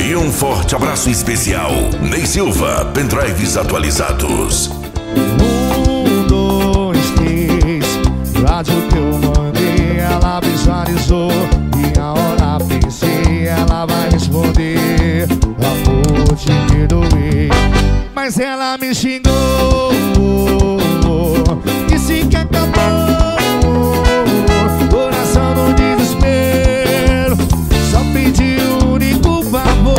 E um forte abraço especial, Ney Silva, pendrives atualizados. 1, 2, 3, rádio que eu mandei, ela visualizou. E a hora pensei, ela vai responder. Amor, te perdoei, mas ela me xingou. Disse que acabou, coração no desespero. Só pedi um único favor.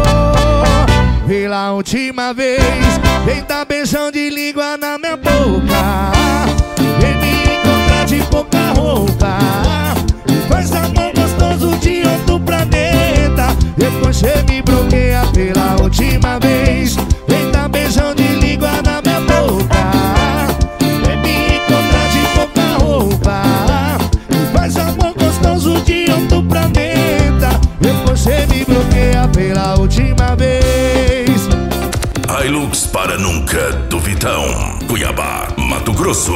Pela última vez, vem dar beijão de língua na minha boca. Vem me encontrar de pouca roupa. Faz amor gostoso de outro planeta. Depois você me bloqueia pela última vez. Vem dar beijão de língua na minha boca. Vem me encontrar de pouca roupa. Faz amor gostoso de outro planeta. Depois você me bloqueia pela última vez. Hilux para nunca do Vitão, Cuiabá, Mato Grosso.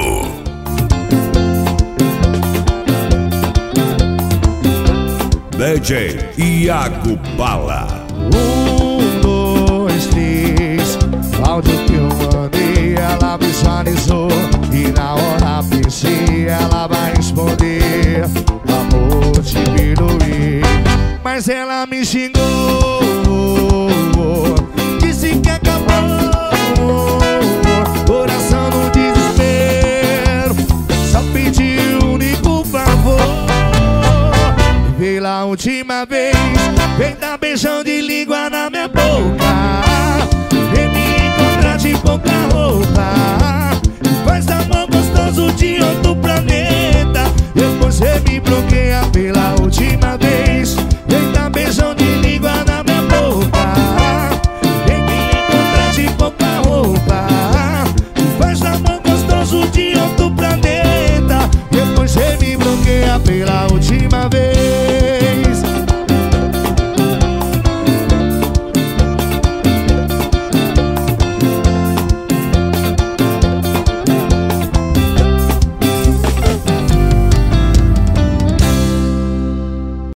DJ Iago Bala. 1, 2, 3, áudio que eu mandei, ela visualizou. E na hora pensei, ela vai responder. Amor, te perdoei, mas ela me xingou. Disse que acabou, coração no desespero. Só pedi um único favor. Pela última vez, vem dar beijão de língua na minha boca. Vem me encontrar de pouca roupa. Faz amor gostoso de outro planeta. Depois você me bloqueia pela última